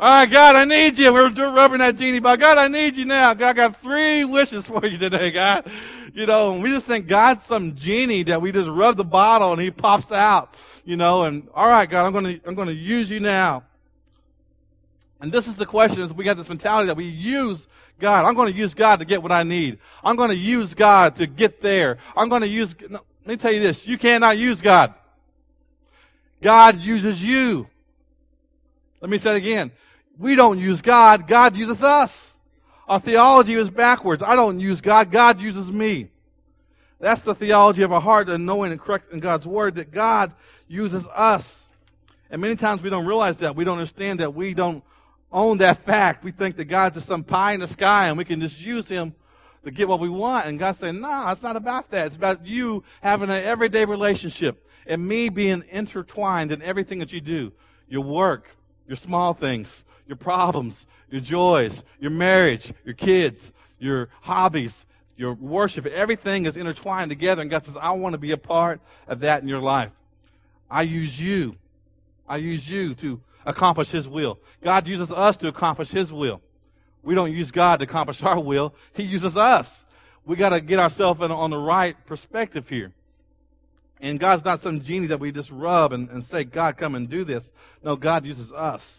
All right, God, I need you. We're rubbing that genie ball. God, I need you now. God, I got 3 wishes for you today, God. You know, and we just think God's some genie that we just rub the bottle and he pops out, you know, and all right, God, I'm going to use you now. And this is the question, is we got this mentality that we use God. I'm going to use God to get what I need. I'm going to use God to get there. I'm going to use, no, let me tell you this, you cannot use God. God uses you. Let me say it again. We don't use God. God uses us. Our theology is backwards. I don't use God. God uses me. That's the theology of our heart and knowing and correct in God's word that God uses us. And many times we don't realize that. We don't understand that we don't own that fact. We think that God's just some pie in the sky and we can just use him to get what we want. And God's saying, no, it's not about that. It's about you having an everyday relationship and me being intertwined in everything that you do. Your work, your small things, your problems, your joys, your marriage, your kids, your hobbies, your worship. Everything is intertwined together. And God says, I want to be a part of that in your life. I use you. I use you to accomplish his will. God uses us to accomplish his will. We don't use God to accomplish our will. He uses us. We got to get ourselves on the right perspective here. And God's not some genie that we just rub and say, God, come and do this. No, God uses us.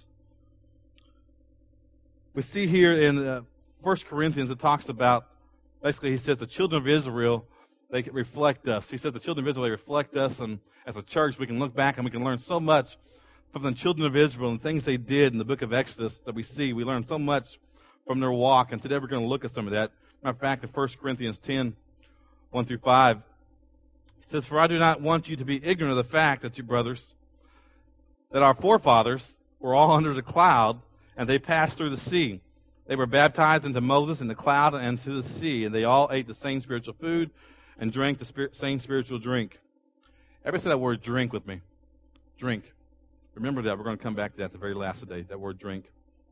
We see here in 1 Corinthians, it talks about, basically he says the children of Israel, they reflect us. He says the children of Israel, they reflect us, and as a church, we can look back and we can learn so much from the children of Israel and things they did in the book of Exodus that we see. We learn so much from their walk, and today we're going to look at some of that. Matter of fact, in 1 Corinthians 10, 1 through 5, it says, For I do not want you to be ignorant of the fact that you brothers, that our forefathers were all under the cloud, and they passed through the sea. They were baptized into Moses in the cloud and to the sea, and they all ate the same spiritual food and drank the same spiritual drink. Everybody say that word drink with me. Drink. Remember that. We're going to come back to that the very last of the day, that word drink.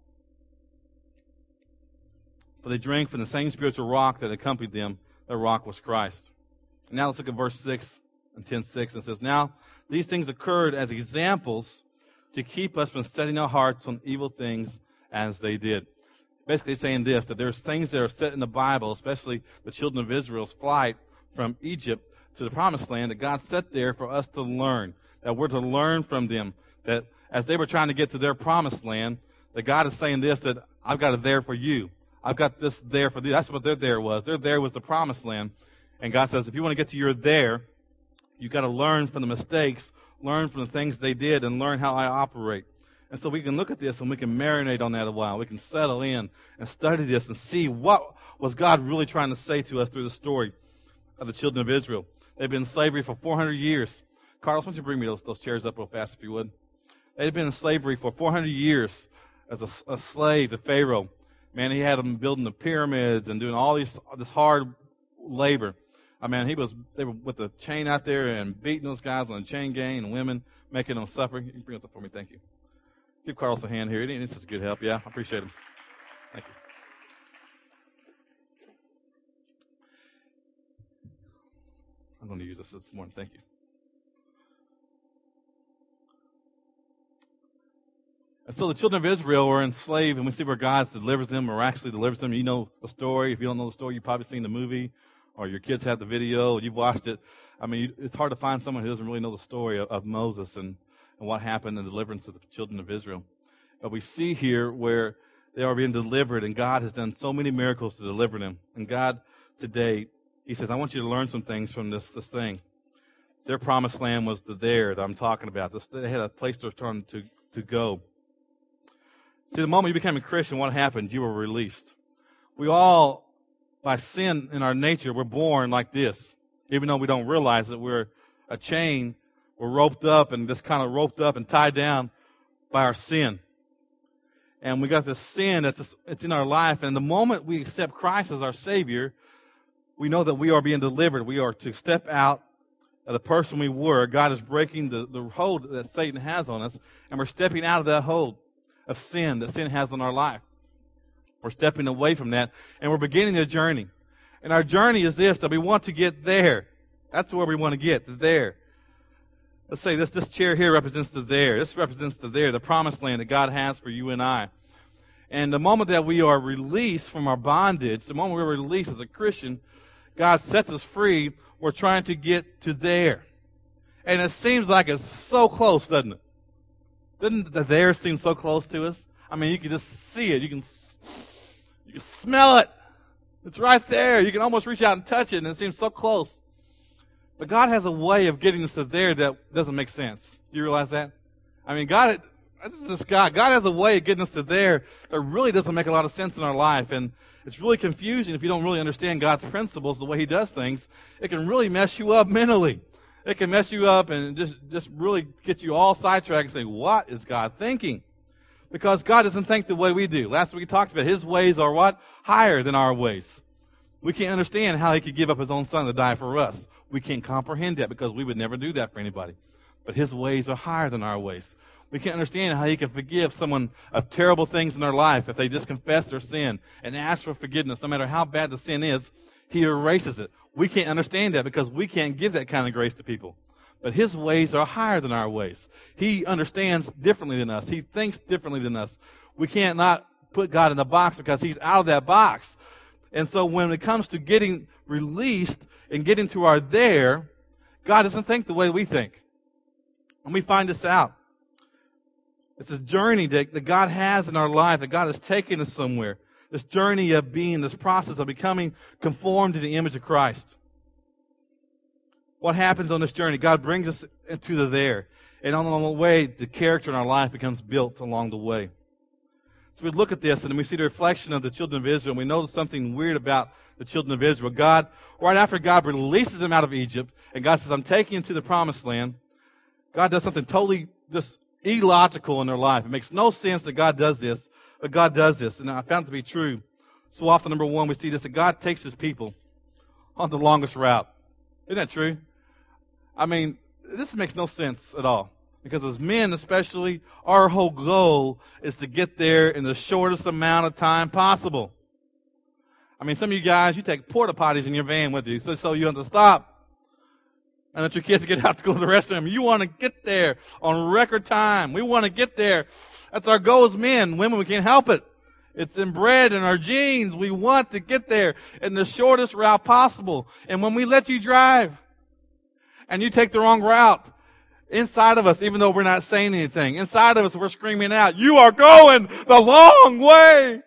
For they drank from the same spiritual rock that accompanied them. That rock was Christ. And now let's look at verse 6 and 10:6. It says, Now these things occurred as examples to keep us from setting our hearts on evil things as they did. Basically saying this, that there's things that are set in the Bible, especially the children of Israel's flight from Egypt to the promised land, that God set there for us to learn, that we're to learn from them, that as they were trying to get to their promised land, that God is saying this, that I've got it there for you. I've got this there for you. That's what their there was. Their there was the promised land. And God says, if you want to get to your there, you've got to learn from the mistakes, learn from the things they did, and learn how I operate. And so we can look at this and we can marinate on that a while. We can settle in and study this and see what was God really trying to say to us through the story of the children of Israel. They've been in slavery for 400 years. Carlos, why don't you bring me those chairs up real fast if you would. They'd been in slavery for 400 years as a slave to Pharaoh. Man, he had them building the pyramids and doing all this hard labor. I mean, they were with the chain out there and beating those guys on the chain gang and women, making them suffer. You can bring this up for me, thank you. Give Carlos a hand here. This is good help, yeah. I appreciate him. Thank you. I'm going to use this morning. Thank you. And so the children of Israel were enslaved, and we see where God delivers them, miraculously delivers them. You know the story. If you don't know the story, you've probably seen the movie, or your kids have the video, or you've watched it. I mean, it's hard to find someone who doesn't really know the story of Moses and what happened in the deliverance of the children of Israel. But we see here where they are being delivered, and God has done so many miracles to deliver them. And God today, he says, I want you to learn some things from this thing. Their promised land was the there that I'm talking about. They had a place to return to go. See, the moment you became a Christian, what happened? You were released. We all, by sin in our nature, we're born like this. Even though we don't realize that we're a chain, we're roped up and just kind of roped up and tied down by our sin. And we got this sin it's in our life. And the moment we accept Christ as our Savior, we know that we are being delivered. We are to step out of the person we were. God is breaking the hold that Satan has on us, and we're stepping out of that hold of sin that sin has on our life. We're stepping away from that, and we're beginning a journey. And our journey is this, that we want to get there. That's where we want to get, the there. Let's say this chair here represents the there. This represents the there, the promised land that God has for you and I. And the moment that we are released from our bondage, the moment we're released as a Christian, God sets us free. We're trying to get to there. And it seems like it's so close, doesn't it? Doesn't the there seem so close to us? I mean, you can just see it. You can smell it. It's right there. You can almost reach out and touch it, and it seems so close. But God has a way of getting us to there that doesn't make sense. Do you realize that? I mean, God has a way of getting us to there that really doesn't make a lot of sense in our life. And it's really confusing if you don't really understand God's principles, the way He does things. It can really mess you up mentally. It can mess you up and just really get you all sidetracked and say, what is God thinking? Because God doesn't think the way we do. Last week we talked about His ways are what? Higher than our ways. We can't understand how He could give up His own Son to die for us. We can't comprehend that because we would never do that for anybody. But His ways are higher than our ways. We can't understand how He can forgive someone of terrible things in their life if they just confess their sin and ask for forgiveness. No matter how bad the sin is, He erases it. We can't understand that because we can't give that kind of grace to people. But His ways are higher than our ways. He understands differently than us. He thinks differently than us. We can't not put God in the box because He's out of that box. And so when it comes to getting released and getting to our there, God doesn't think the way we think. And we find this out. It's a journey that God has in our life, that God has taken us somewhere. This journey of being, this process of becoming conformed to the image of Christ. What happens on this journey? God brings us into the there. And on the way, the character in our life becomes built along the way. So we look at this and we see the reflection of the children of Israel. And we notice something weird about the children of Israel. God, right after God releases them out of Egypt, and God says, I'm taking you to the promised land, God does something totally just illogical in their life. It makes no sense that God does this, but God does this. And I found it to be true. So often, number one, we see this, that God takes His people on the longest route. Isn't that true? I mean, this makes no sense at all. Because as men especially, our whole goal is to get there in the shortest amount of time possible. I mean, some of you guys, you take porta potties in your van with you, so you have to stop and let your kids get out to go to the restroom. You want to get there on record time. We want to get there. That's our goal as men. Women, we can't help it. It's inbred in our genes. We want to get there in the shortest route possible. And when we let you drive and you take the wrong route, inside of us, even though we're not saying anything, inside of us we're screaming out, you are going the long way.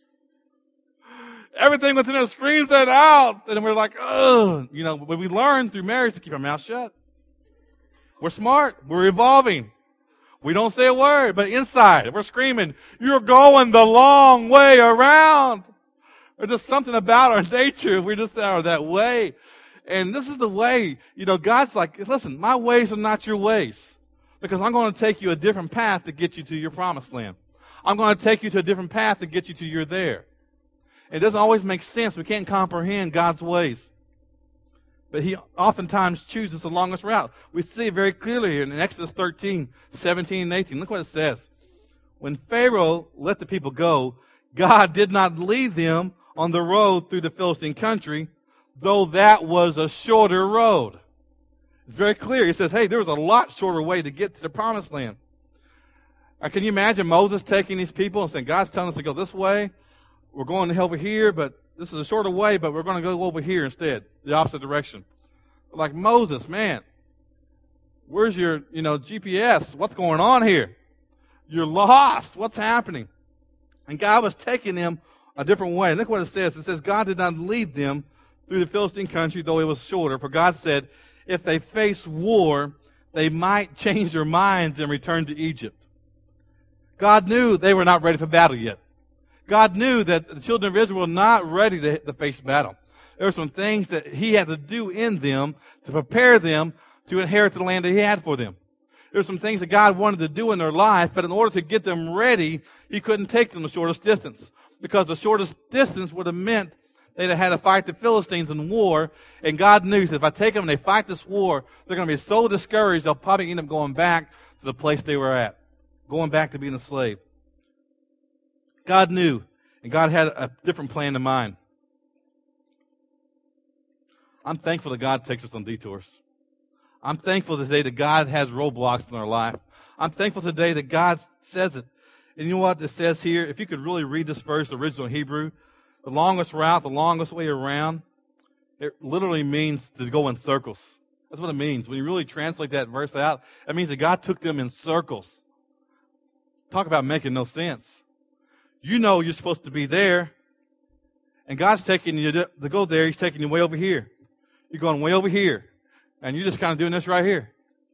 Everything within us screams that out. And we're like, ugh. You know, when we learn through marriage to keep our mouth shut. We're smart. We're evolving. We don't say a word, but inside we're screaming, you're going the long way around. There's just something about our nature. We just are that way. And this is the way, you know, God's like, listen, my ways are not your ways. Because I'm going to take you a different path to get you to your promised land. I'm going to take you to a different path to get you to your there. It doesn't always make sense. We can't comprehend God's ways. But He oftentimes chooses the longest route. We see it very clearly here in Exodus 13, 17, and 18. Look what it says. When Pharaoh let the people go, God did not lead them on the road through the Philistine country, though that was a shorter road. It's very clear. He says, hey, there was a lot shorter way to get to the promised land. Can you imagine Moses taking these people and saying, God's telling us to go this way. We're going over here, but this is a shorter way, but we're going to go over here instead, the opposite direction. Like Moses, man, where's your, GPS? What's going on here? You're lost. What's happening? And God was taking them a different way. Look what it says. It says, God did not lead them through the Philistine country, though it was shorter. For God said, if they face war, they might change their minds and return to Egypt. God knew they were not ready for battle yet. God knew that the children of Israel were not ready to face battle. There were some things that He had to do in them to prepare them to inherit the land that He had for them. There were some things that God wanted to do in their life, but in order to get them ready, He couldn't take them the shortest distance. Because the shortest distance would have meant they'd have had to fight the Philistines in war, and God knew, He said, if I take them and they fight this war, they're going to be so discouraged, they'll probably end up going back to the place they were at, going back to being a slave. God knew, and God had a different plan in mind. I'm thankful that God takes us on detours. I'm thankful today that God has roadblocks in our life. I'm thankful today that God says it And you know what it says here? If you could really read this verse, the original Hebrew, the longest route, the longest way around, it literally means to go in circles. That's what it means. When you really translate that verse out, it means that God took them in circles. Talk about making no sense. You know you're supposed to be there, and God's taking you to go there. He's taking you way over here. You're going way over here, and you're just kind of doing this right here.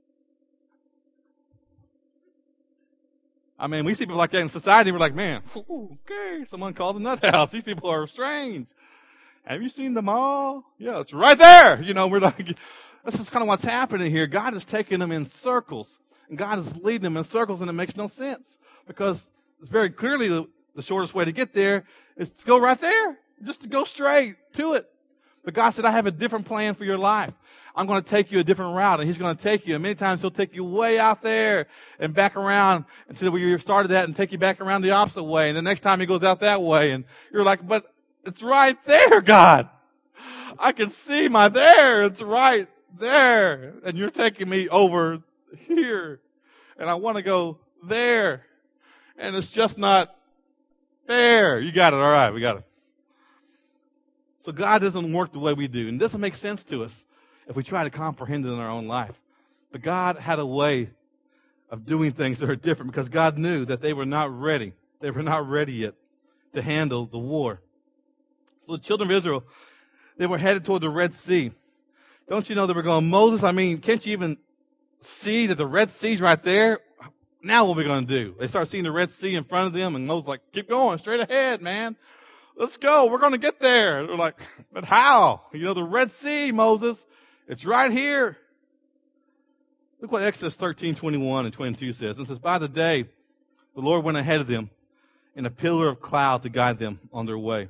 I mean, we see people like that in society. We're like, man, okay, someone called the nut house. These people are strange. Have you seen them all? Yeah, it's right there. You know, we're like, this is kind of what's happening here. God is taking them in circles, and God is leading them in circles, and it makes no sense because it's very clearly the shortest way to get there is to go right there, just to go straight to it. But God said, I have a different plan for your life. I'm going to take you a different route, and He's going to take you. And many times He'll take you way out there and back around until where you started at and take you back around the opposite way. And the next time He goes out that way, and you're like, but it's right there, God. I can see my there. It's right there. And you're taking me over here. And I want to go there. And it's just not fair. You got it. All right, we got it. So God doesn't work the way we do. And it doesn't make sense to us if we try to comprehend it in our own life. But God had a way of doing things that are different because God knew that they were not ready. They were not ready yet to handle the war. So the children of Israel, they were headed toward the Red Sea. Don't you know they were going, Moses, I mean, can't you even see that the Red Sea's right there? Now what are we going to do? They start seeing the Red Sea in front of them, and Moses like, keep going, straight ahead, man. Let's go. We're going to get there. They're like, but how? You know, the Red Sea, Moses, it's right here. Look what Exodus 13:21 and 22 says. It says, by the day, the Lord went ahead of them in a pillar of cloud to guide them on their way.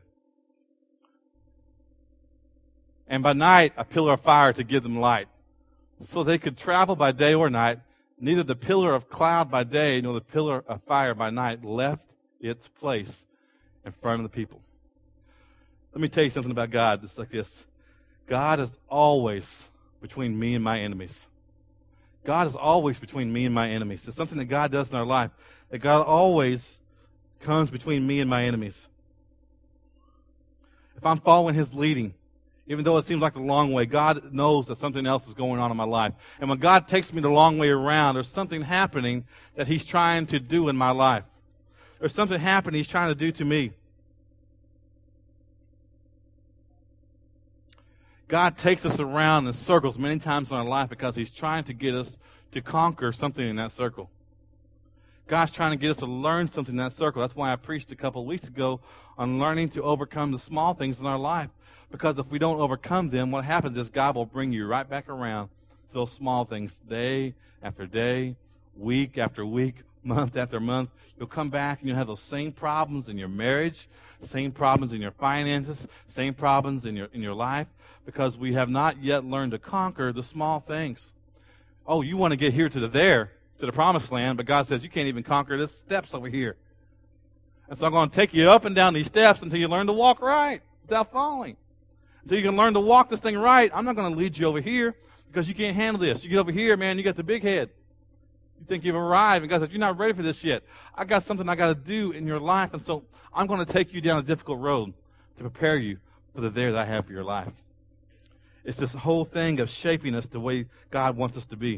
And by night, a pillar of fire to give them light. So they could travel by day or night. Neither the pillar of cloud by day nor the pillar of fire by night left its place in front of the people. Let me tell you something about God. It's like this. God is always between me and my enemies. God is always between me and my enemies. It's something that God does in our life. That God always comes between me and my enemies. If I'm following His leading, even though it seems like the long way, God knows that something else is going on in my life. And when God takes me the long way around, there's something happening that He's trying to do in my life. There's something happening He's trying to do to me. God takes us around in circles many times in our life because He's trying to get us to conquer something in that circle. God's trying to get us to learn something in that circle. That's why I preached a couple of weeks ago on learning to overcome the small things in our life. Because if we don't overcome them, what happens is God will bring you right back around to those small things day after day, week after week, month after month. You'll come back and you'll have those same problems in your marriage, same problems in your finances, same problems in your life, because we have not yet learned to conquer the small things. Oh, you want to get here to the promised land, but God says you can't even conquer the steps over here. And so I'm going to take you up and down these steps until you learn to walk right without falling. Until you can learn to walk this thing right. I'm not going to lead you over here because you can't handle this. You get over here, man, you got the big head. You think you've arrived, and God says, you're not ready for this yet. I got something I got to do in your life, and so I'm going to take you down a difficult road to prepare you for the there that I have for your life. It's this whole thing of shaping us the way God wants us to be.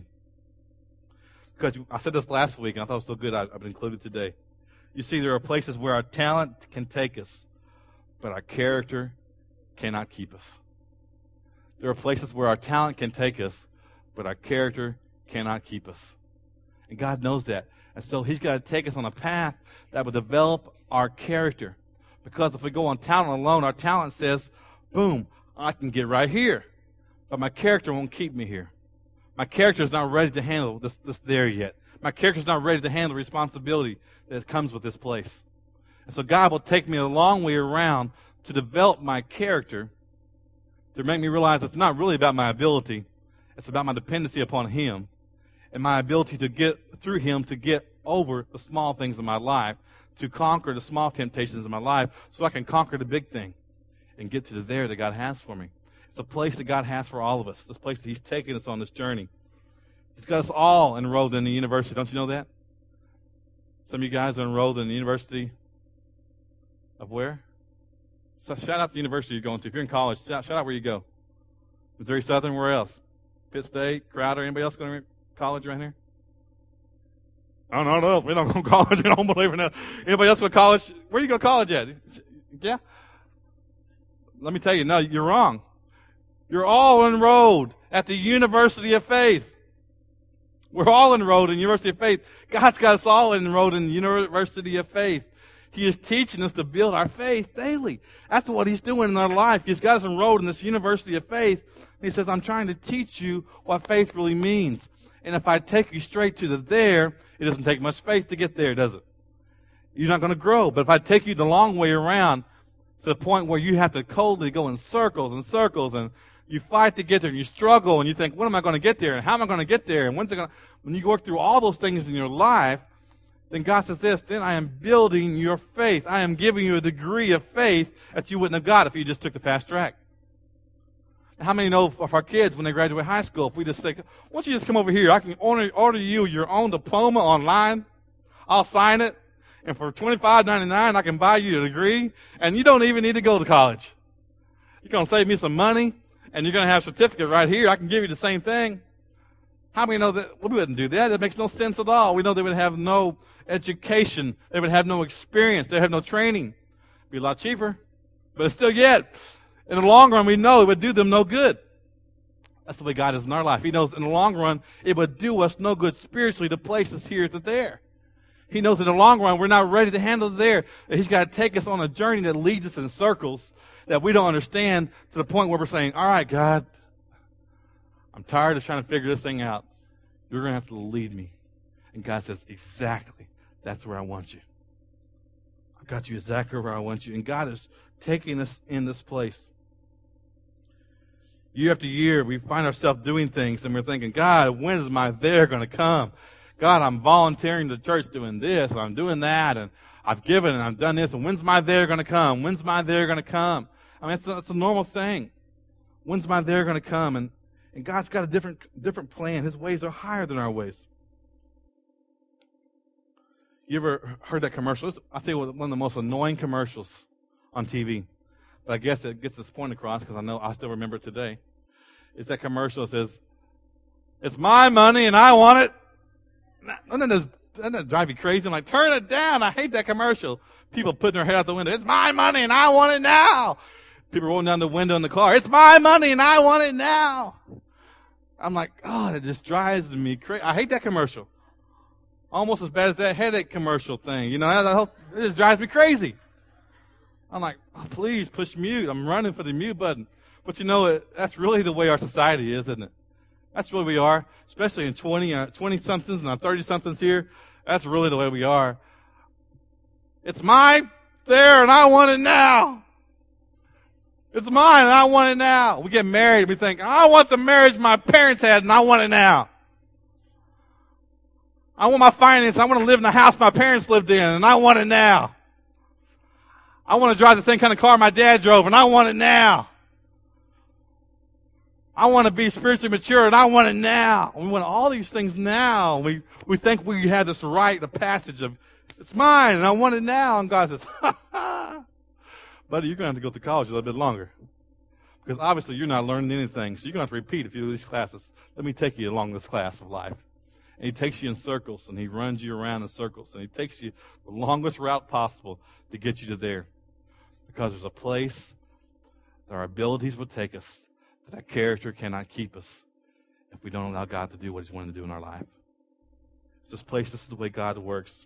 Because I said this last week, and I thought it was so good I've included today. You see, there are places where our talent can take us, but our character cannot keep us. There are places where our talent can take us, but our character cannot keep us. And God knows that. And so He's got to take us on a path that will develop our character. Because if we go on talent alone, our talent says, boom, I can get right here. But my character won't keep me here. My character is not ready to handle this there yet. My character is not ready to handle the responsibility that comes with this place. And so God will take me a long way around to develop my character, to make me realize it's not really about my ability. It's about my dependency upon Him and my ability to get through Him to get over the small things in my life, to conquer the small temptations in my life so I can conquer the big thing and get to the there that God has for me. It's a place that God has for all of us. This place that He's taking us on this journey. He's got us all enrolled in the university. Don't you know that? Some of you guys are enrolled in the University of where? So shout out the university you're going to. If you're in college, shout out where you go. Missouri Southern, where else? Pitt State, Crowder, anybody else going to college right here? I don't know. We don't go to college. We don't believe in that. Anybody else go to college? Where do you go to college at? Yeah? Let me tell you, no, you're wrong. You're all enrolled at the University of Faith. We're all enrolled in the University of Faith. God's got us all enrolled in the University of Faith. He is teaching us to build our faith daily. That's what He's doing in our life. He's got us enrolled in this University of Faith. He says, I'm trying to teach you what faith really means. And if I take you straight to the there, it doesn't take much faith to get there, does it? You're not going to grow. But if I take you the long way around to the point where you have to coldly go in circles and circles, and you fight to get there, and you struggle, and you think, when am I going to get there, and how am I going to get there, and when's it going to... When you work through all those things in your life, then God says this, then I am building your faith. I am giving you a degree of faith that you wouldn't have got if you just took the fast track. How many know of our kids when they graduate high school, if we just say, why don't you just come over here? I can order you your own diploma online. I'll sign it. And for $25.99, I can buy you a degree. And you don't even need to go to college. You're going to save me some money. And you're going to have a certificate right here. I can give you the same thing. How many know that? Well, we wouldn't do that. It makes no sense at all. We know they would have no education. They would have no experience. They would have no training. It'd be a lot cheaper. But it's still yet. In the long run, we know it would do them no good. That's the way God is in our life. He knows in the long run, it would do us no good spiritually to place us here to there. He knows in the long run, we're not ready to handle there. That He's got to take us on a journey that leads us in circles that we don't understand to the point where we're saying, all right, God, I'm tired of trying to figure this thing out. You're going to have to lead me. And God says, exactly, that's where I want you. I've got you exactly where I want you. And God is taking us in this place. Year after year, we find ourselves doing things, and we're thinking, God, when is my there going to come? God, I'm volunteering to church doing this, and I'm doing that, and I've given, and I've done this, and when's my there going to come? When's my there going to come? I mean, it's a normal thing. When's my there going to come? And God's got a different plan. His ways are higher than our ways. You ever heard that commercial? I'll tell you one of the most annoying commercials on TV. But I guess it gets this point across because I still remember it today. It's that commercial that says, it's my money and I want it. Doesn't that drive you crazy? I'm like, turn it down. I hate that commercial. People putting their head out the window. It's my money and I want it now. People rolling down the window in the car. It's my money and I want it now. I'm like, oh, it just drives me crazy. I hate that commercial. Almost as bad as that headache commercial thing. You know, it just drives me crazy. I'm like, oh, please push mute. I'm running for the mute button. But you know, that's really the way our society is, isn't it? That's really we are, especially in 20-somethings and 30-somethings here. That's really the way we are. It's mine, there, and I want it now. It's mine, and I want it now. We get married, and we think, I want the marriage my parents had, and I want it now. I want my finance. I want to live in the house my parents lived in, and I want it now. I want to drive the same kind of car my dad drove, and I want it now. I want to be spiritually mature, and I want it now. We want all these things now. We think we have this right, the passage of, it's mine, and I want it now. And God says, buddy, you're going to have to go to college a little bit longer. Because obviously you're not learning anything, so you're going to have to repeat a few of these classes. Let me take you along this class of life. And He takes you in circles, and He runs you around in circles, and He takes you the longest route possible to get you to there. Because there's a place that our abilities will take us, that our character cannot keep us if we don't allow God to do what He's wanting to do in our life. It's this place, this is the way God works.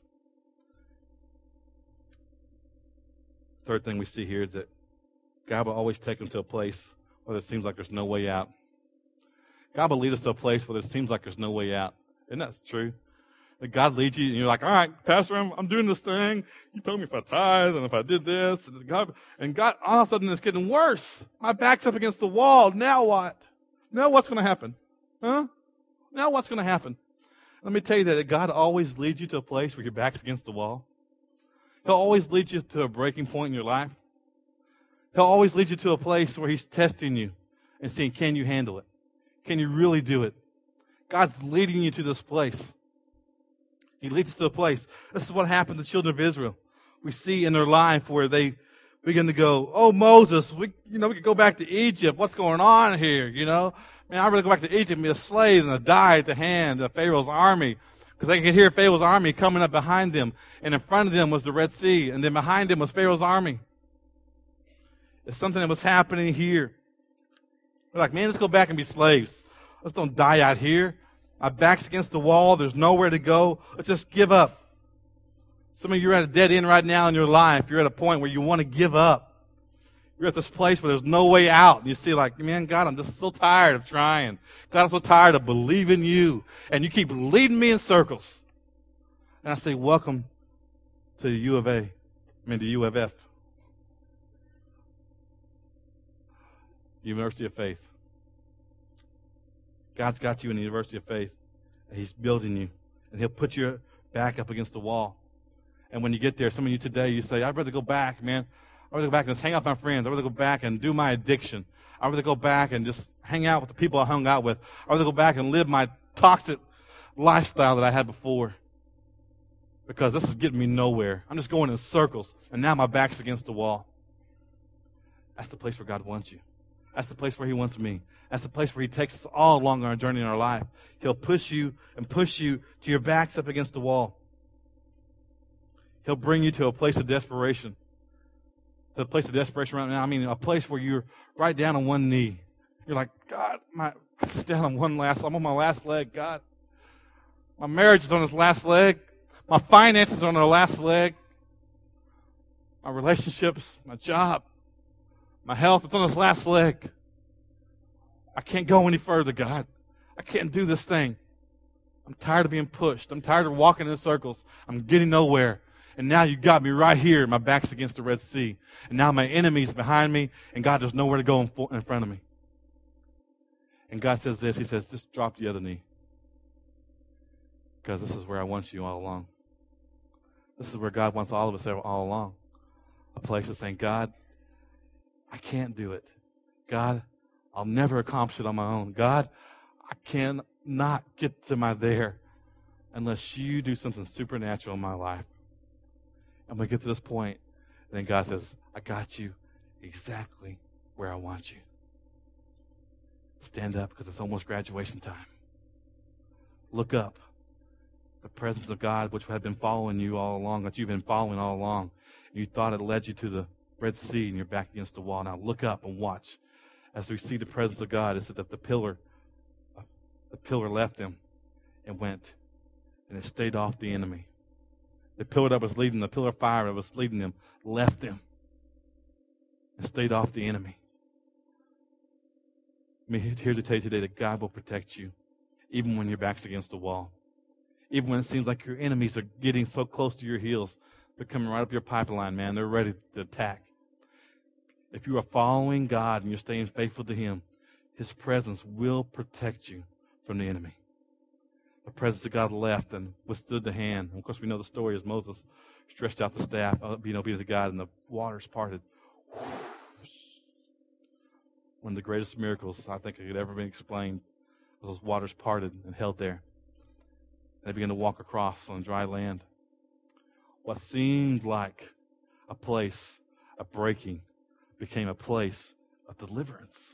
Third thing we see here is that God will always take them to a place where it seems like there's no way out. God will lead us to a place where it seems like there's no way out. Isn't that true? That God leads you, and you're like, all right, Pastor, I'm doing this thing. You told me if I tithe and if I did this. And God, all of a sudden, it's getting worse. My back's up against the wall. Now what? Now what's going to happen? Huh? Now what's going to happen? Let me tell you that God always leads you to a place where your back's against the wall. He'll always lead you to a breaking point in your life. He'll always lead you to a place where He's testing you and seeing, can you handle it? Can you really do it? God's leading you to this place. He leads us to a place. This is what happened to the children of Israel. We see in their life where they begin to go, oh, Moses, we could go back to Egypt. What's going on here? Man, I'd rather go back to Egypt and be a slave than to die at the hand of Pharaoh's army. Because they could hear Pharaoh's army coming up behind them. And in front of them was the Red Sea. And then behind them was Pharaoh's army. It's something that was happening here. We're like, man, let's go back and be slaves. Let's don't die out here. My back's against the wall. There's nowhere to go. Let's just give up. Some of you are at a dead end right now in your life. You're at a point where you want to give up. You're at this place where there's no way out. And you see like, man, God, I'm just so tired of trying. God, I'm so tired of believing you. And you keep leading me in circles. And I say, welcome to the to UFF. University of Faith. God's got you in the University of Faith. And He's building you. And He'll put your back up against the wall. And when you get there, some of you today, you say, I'd rather go back, man. I'd rather go back and just hang out with my friends. I'd rather go back and do my addiction. I'd rather go back and just hang out with the people I hung out with. I'd rather go back and live my toxic lifestyle that I had before. Because this is getting me nowhere. I'm just going in circles. And now my back's against the wall. That's the place where God wants you. That's the place where He wants me. That's the place where He takes us all along our journey in our life. He'll push you to your back's up against the wall. He'll bring you to a place of desperation. To a place of desperation right now. I mean, a place where you're right down on one knee. You're like, God, I'm just down on I'm on my last leg, God. My marriage is on its last leg. My finances are on their last leg. My relationships, my job, my health, it's on its last leg. I can't go any further, God. I can't do this thing. I'm tired of being pushed. I'm tired of walking in circles. I'm getting nowhere. And now you got me right here. My back's against the Red Sea. And now my enemy's behind me. And God, there's nowhere to go in front of me. And God says this. He says, just drop the other knee. Because this is where I want you all along. This is where God wants all of us all along. A place of saying, God, I can't do it. God, I'll never accomplish it on my own. God, I cannot get to my there unless you do something supernatural in my life. I'm going to get to this point, and then God says, I got you exactly where I want you. Stand up because it's almost graduation time. Look up. The presence of God, which had been following you all along, that you've been following all along. You thought it led you to the Red Sea, and you're back against the wall. Now look up and watch. As we see the presence of God, it said that the pillar left them and went, and it stayed off the enemy. The pillar that was leading, the pillar of fire that was leading them, left them and stayed off the enemy. I'm here to tell you today that God will protect you, even when your back's against the wall. Even when it seems like your enemies are getting so close to your heels, they're coming right up your pipeline, man. They're ready to attack. If you are following God and you're staying faithful to Him, His presence will protect you from the enemy. The presence of God left and withstood the hand. And of course, we know the story as Moses stretched out the staff, being obedient to God, and the waters parted. One of the greatest miracles I think that could ever been explained was those waters parted and held there. And they began to walk across on dry land. What seemed like a place of breaking became a place of deliverance.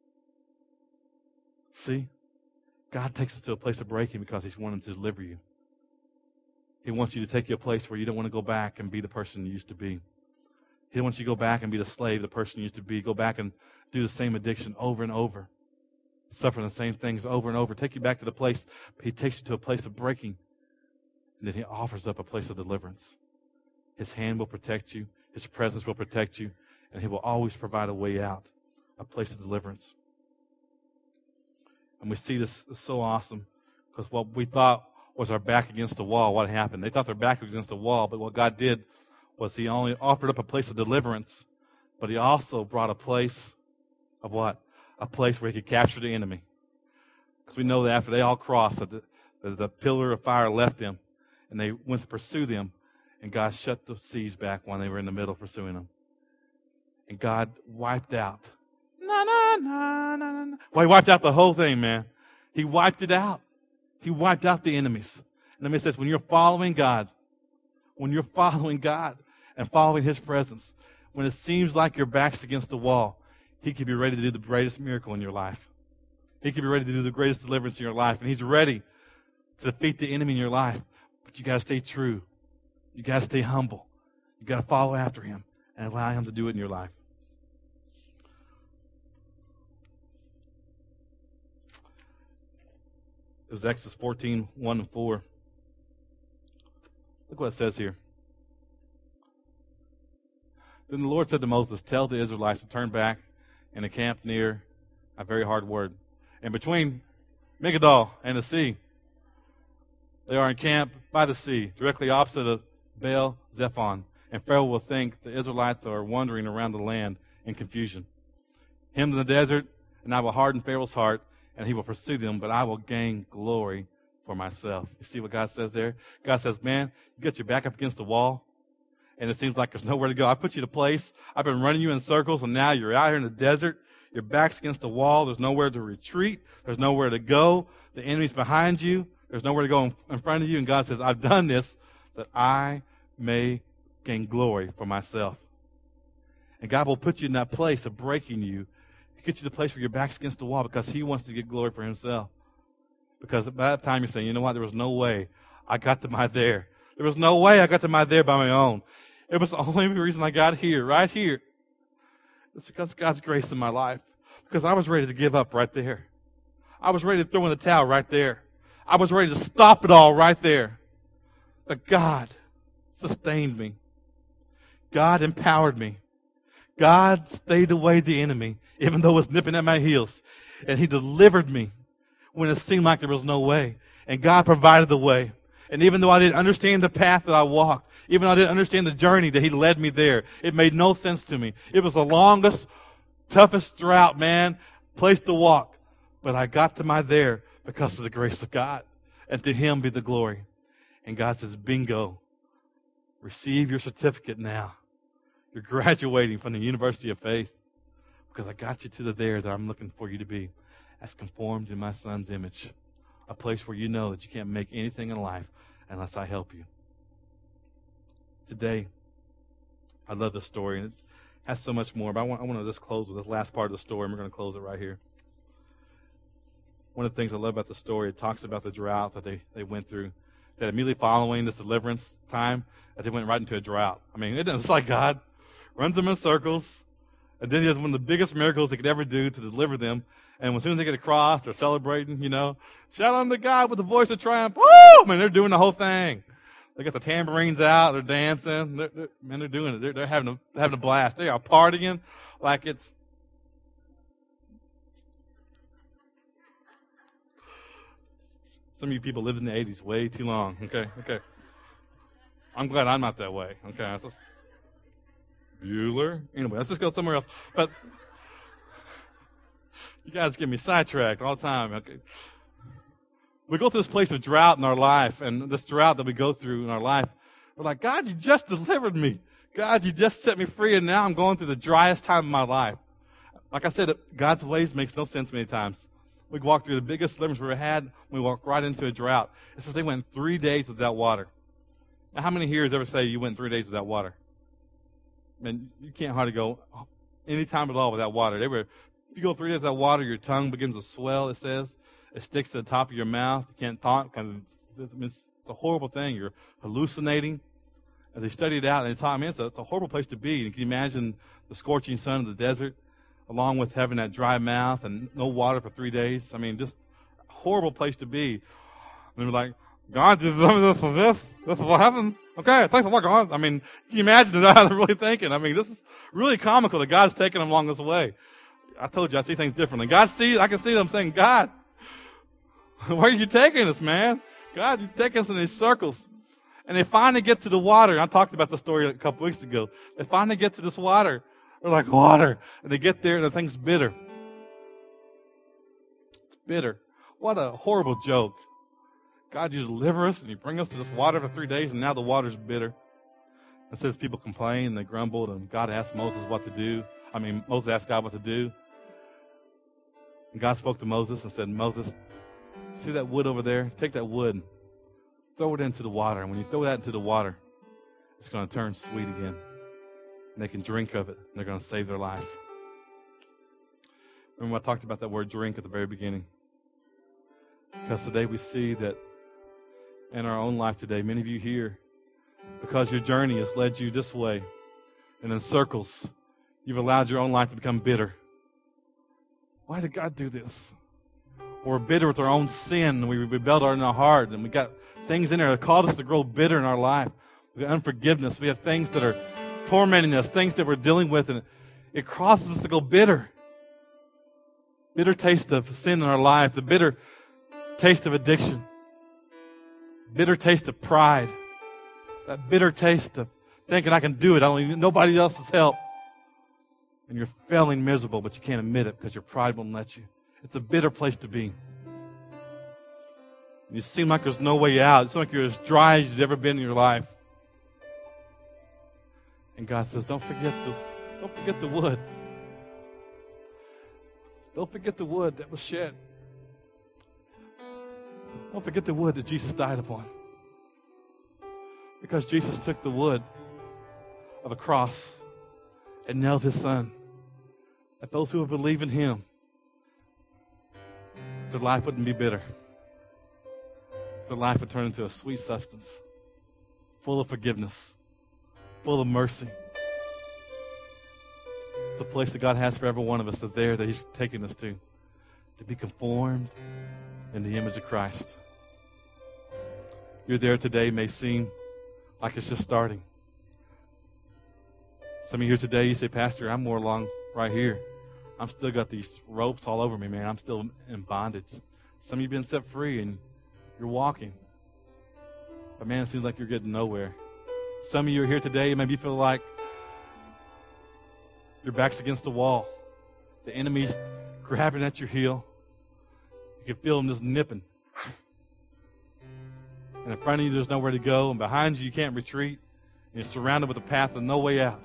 See? God takes us to a place of breaking because He's wanting to deliver you. He wants you to take you a place where you don't want to go back and be the person you used to be. He wants you to go back and be the slave, the person you used to be. Go back and do the same addiction over and over. Suffering the same things over and over. Take you back to the place. He takes you to a place of breaking. And then He offers up a place of deliverance. His hand will protect you. His presence will protect you. And He will always provide a way out. A place of deliverance. And we see this is so awesome. Because what we thought was our back against the wall, what happened? They thought their back was against the wall. But what God did was He only offered up a place of deliverance. But He also brought a place of what? A place where He could capture the enemy. Because we know that after they all crossed, the pillar of fire left them, and they went to pursue them, and God shut the seas back when they were in the middle pursuing them. And God wiped out. Well, He wiped out the whole thing, man. He wiped it out. He wiped out the enemies. Let me say this, when you're following God and following His presence, when it seems like your back's against the wall, He can be ready to do the greatest miracle in your life. He can be ready to do the greatest deliverance in your life. And He's ready to defeat the enemy in your life. But you got to stay true. You got to stay humble. You got to follow after Him and allow Him to do it in your life. It was Exodus 14, 1 and 4. Look what it says here. Then the Lord said to Moses, tell the Israelites to turn back and encamp near a very hard word. And between Migdal and the sea, they are encamped by the sea, directly opposite of Baal Zephon. And Pharaoh will think the Israelites are wandering around the land in confusion. Him in the desert, and I will harden Pharaoh's heart, and he will pursue them, but I will gain glory for myself. You see what God says there? God says, man, you get your back up against the wall, and it seems like there's nowhere to go. I put you to place. I've been running you in circles, and now you're out here in the desert. Your back's against the wall. There's nowhere to retreat. There's nowhere to go. The enemy's behind you. There's nowhere to go in front of you. And God says, I've done this that I may gain glory for myself. And God will put you in that place of breaking you. He gets you to the place where your back's against the wall because He wants to get glory for Himself. Because by that time you're saying, you know what, there was no way I got to my there. There was no way I got to my there by my own. It was the only reason I got here, right here. It's because of God's grace in my life. Because I was ready to give up right there. I was ready to throw in the towel right there. I was ready to stop it all right there. But God sustained me. God empowered me. God stayed away the enemy, even though it was nipping at my heels. And He delivered me when it seemed like there was no way. And God provided the way. And even though I didn't understand the path that I walked, even though I didn't understand the journey that He led me there, it made no sense to me. It was the longest, toughest drought, man, place to walk. But I got to my there because of the grace of God. And to Him be the glory. And God says, bingo, receive your certificate now. You're graduating from the University of Faith because I got you to the there that I'm looking for you to be, as conformed in my Son's image. A place where you know that you can't make anything in life unless I help you. Today, I love this story, and it has so much more, but I want to just close with this last part of the story, and we're going to close it right here. One of the things I love about the story, it talks about the drought that they went through, that immediately following this deliverance time, that they went right into a drought. I mean, it's like God runs them in circles, and then He does one of the biggest miracles He could ever do to deliver them. And as soon as they get across, they're celebrating, shout unto God with the voice of triumph. Woo! I mean, they're doing the whole thing. They got the tambourines out, they're dancing, they're doing it. They're having a blast. They are partying like it's. Some of you people lived in the 80s way too long. Okay. I'm glad I'm not that way. Okay, that's just Bueller. Anyway, let's just go somewhere else. But you guys get me sidetracked all the time. Okay. We go through this place of drought in our life, and this drought that we go through in our life, we're like, God, you just delivered me. God, you just set me free, and now I'm going through the driest time of my life. Like I said, God's ways makes no sense many times. We walked through the biggest deliverance we ever had. We walked right into a drought. It says they went 3 days without water. Now, how many here ever say you went 3 days without water? I mean, you can't hardly go any time at all without water. If you go 3 days without water, your tongue begins to swell, it says. It sticks to the top of your mouth. You can't talk. It's a horrible thing. You're hallucinating. As they studied it out, and they taught me it's a horrible place to be. And can you imagine the scorching sun of the desert, along with having that dry mouth and no water for 3 days? I mean, just a horrible place to be. And they were like, God, did this for this? This is what happened? Okay, thanks a lot, God. I mean, can you imagine how they're really thinking? I mean, this is really comical that God's taking them along this way. I told you I see things differently. I can see them saying, God, where are you taking us, man? God, you're taking us in these circles. And they finally get to the water. I talked about the story a couple weeks ago. They finally get to this water. They're like, water. And they get there and the thing's bitter. It's bitter. What a horrible joke. God, you deliver us and you bring us to this water for 3 days and now the water's bitter. It says people complained and they grumbled and God asked Moses what to do. Moses asked God what to do. And God spoke to Moses and said, Moses, see that wood over there? Take that wood. throw it into the water. And when you throw that into the water, it's going to turn sweet again. And they can drink of it, and they're going to save their life. Remember, I talked about that word drink at the very beginning. Because today we see that in our own life today, many of you here, because your journey has led you this way and in circles, you've allowed your own life to become bitter. Why did God do this? We're bitter with our own sin. We rebelled in our heart, and we got things in there that caused us to grow bitter in our life. We got unforgiveness. We have things that are tormenting us, things that we're dealing with, and it causes us to go bitter. Bitter taste of sin in our life, the bitter taste of addiction, bitter taste of pride, that bitter taste of thinking I can do it, I don't need nobody else's help. And you're failing miserable, but you can't admit it because your pride won't let you. It's a bitter place to be. You seem like there's no way out. It seems like you're as dry as you've ever been in your life. And God says, don't forget the wood. Don't forget the wood that was shed. Don't forget the wood that Jesus died upon. Because Jesus took the wood of a cross and nailed his son. That those who would believe in him, their life wouldn't be bitter. Their life would turn into a sweet substance, full of forgiveness, full of mercy. It's a place that God has for every one of us that's there, that he's taking us to be conformed in the image of Christ. You're there today may seem like it's just starting. Some of you here today, you say, Pastor, I'm more along right here. I'm still got these ropes all over me, man. I'm still in bondage. Some of you have been set free and you're walking. But man, it seems like you're getting nowhere. Some of you are here today, maybe you feel like your back's against the wall. The enemy's grabbing at your heel. You can feel him just nipping. And in front of you, there's nowhere to go. And behind you, you can't retreat. And you're surrounded with a path of no way out.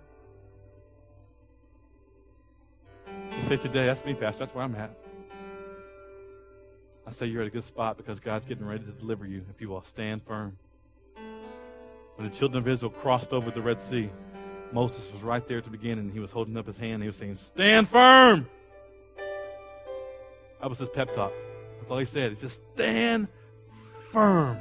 You say today, that's me, Pastor. That's where I'm at. I say you're at a good spot because God's getting ready to deliver you if you will stand firm. When the children of Israel crossed over the Red Sea, Moses was right there at the beginning, and he was holding up his hand, and he was saying, stand firm! That was his pep talk. That's all he said. He said, stand firm.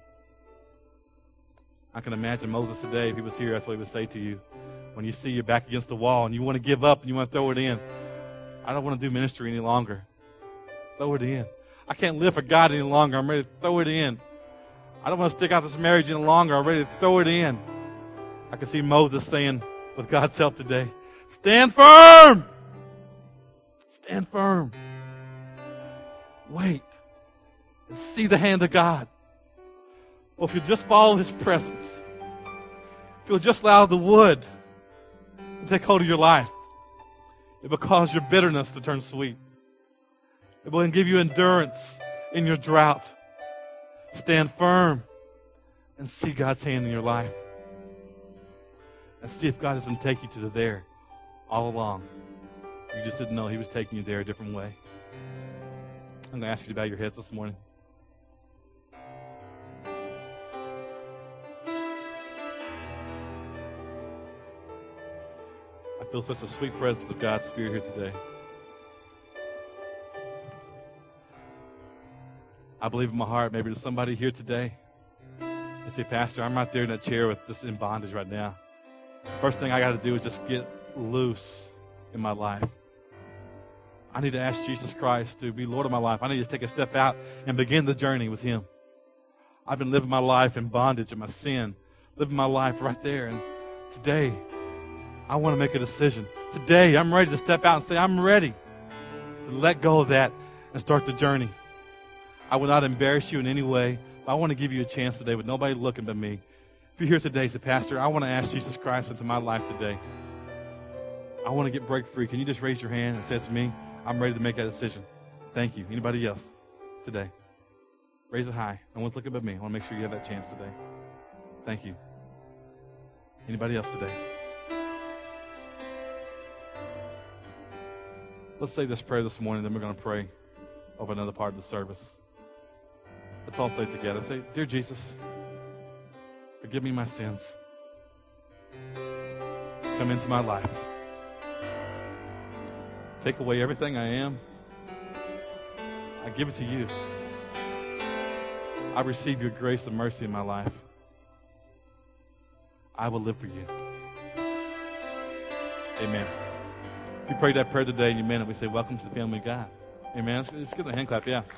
I can imagine Moses today, if he was here, that's what he would say to you. When you see you're back against the wall, and you want to give up, and you want to throw it in. I don't want to do ministry any longer. Throw it in. I can't live for God any longer. I'm ready to throw it in. I don't want to stick out this marriage any longer. I'm ready to throw it in. I can see Moses saying, with God's help today, stand firm! Stand firm. Wait and see the hand of God. Well, if you just follow his presence, if you'll just allow the wood to take hold of your life, it will cause your bitterness to turn sweet. It will give you endurance in your drought. Stand firm and see God's hand in your life. And see if God doesn't take you to there all along. You just didn't know he was taking you there a different way. I'm going to ask you to bow your heads this morning. I feel such a sweet presence of God's Spirit here today. I believe in my heart, maybe there's somebody here today. They say, Pastor, I'm right there in that chair with just in bondage right now. First thing I got to do is just get loose in my life. I need to ask Jesus Christ to be Lord of my life. I need to take a step out and begin the journey with him. I've been living my life in bondage in my sin, living my life right there. And today, I want to make a decision. Today, I'm ready to step out and say, I'm ready to let go of that and start the journey. I will not embarrass you in any way, but I want to give you a chance today with nobody looking but me. If you're here today, say, Pastor, I want to ask Jesus Christ into my life today. I want to get break free. Can you just raise your hand and say, it's me? I'm ready to make that decision. Thank you. Anybody else today? Raise it high. No one's looking but me. I want to make sure you have that chance today. Thank you. Anybody else today? Let's say this prayer this morning, then we're going to pray over another part of the service. Let's all say it together. Say, Dear Jesus, forgive me my sins. Come into my life. Take away everything I am. I give it to you. I receive your grace and mercy in my life. I will live for you. Amen. If you prayed that prayer today and you meant it, we say, welcome to the family of God. Amen. Let's give them a hand clap, yeah.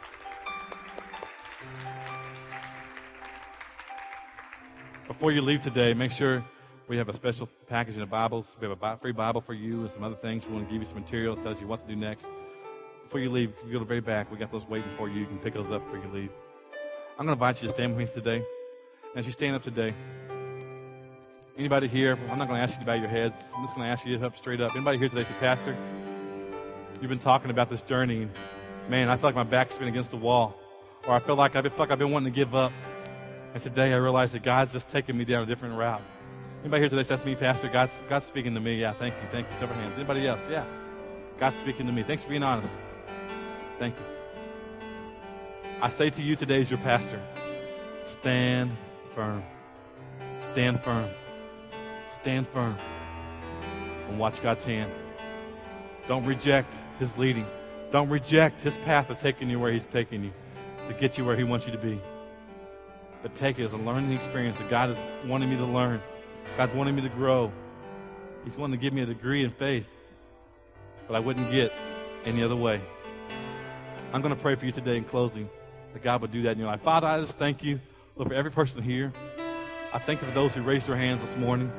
Before you leave today, make sure we have a special package in the Bibles. We have a free Bible for you and some other things. We want to give you some materials, tells you what to do next. Before you leave, you go to the very back. We got those waiting for you. You can pick those up before you leave. I'm going to invite you to stand with me today. And as you stand up today, anybody here, I'm not going to ask you to bow your heads. I'm just going to ask you to up straight up. Anybody here today say, Pastor, you've been talking about this journey. Man, I feel like my back's been against the wall. Or I feel like I've been wanting to give up. And today I realize that God's just taking me down a different route. Anybody here today says, that's me, Pastor? God's speaking to me. Yeah, thank you. Thank you. Several hands. Anybody else? Yeah. God's speaking to me. Thanks for being honest. Thank you. I say to you today as your pastor, stand firm. Stand firm. Stand firm. And watch God's hand. Don't reject his leading. Don't reject his path of taking you where he's taking you to get you where he wants you to be. But take it as a learning experience that God is wanting me to learn. God's wanting me to grow. He's wanting to give me a degree in faith that I wouldn't get any other way. I'm going to pray for you today in closing that God would do that in your life. Father, I just thank you, Lord, for every person here. I thank you for those who raised their hands this morning.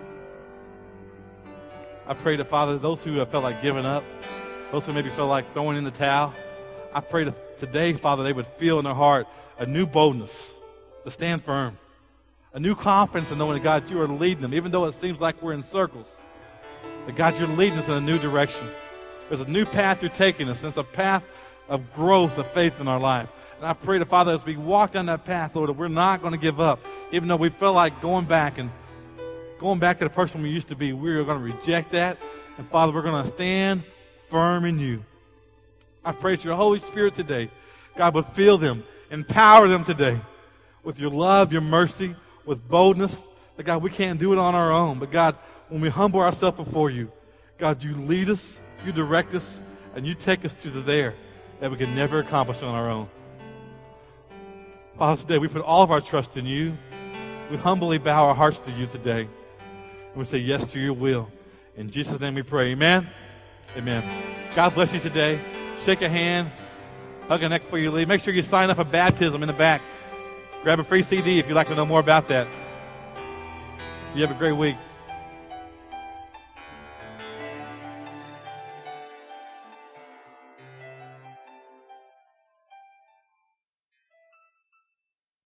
I pray that, Father, those who have felt like giving up, those who maybe felt like throwing in the towel, I pray that today, Father, they would feel in their heart a new boldness to stand firm, a new confidence in knowing that, God, you are leading them, even though it seems like we're in circles. That, God, you're leading us in a new direction. There's a new path you're taking us, and it's a path of growth, of faith in our life. And I pray that, Father, as we walk down that path, Lord, that we're not going to give up, even though we feel like going back to the person we used to be. We're going to reject that. And, Father, we're going to stand firm in you. I pray that your Holy Spirit today, God, would fill them, empower them today with your love, your mercy, with boldness. That, God, we can't do it on our own. But, God, when we humble ourselves before you, God, you lead us, you direct us, and you take us to there that we can never accomplish on our own. Father, today we put all of our trust in you. We humbly bow our hearts to you today. And we say yes to your will. In Jesus' name we pray. Amen? Amen. God bless you today. Shake a hand. Hug a neck before you leave. Make sure you sign up for baptism in the back. Grab a free CD if you'd like to know more about that. You have a great week.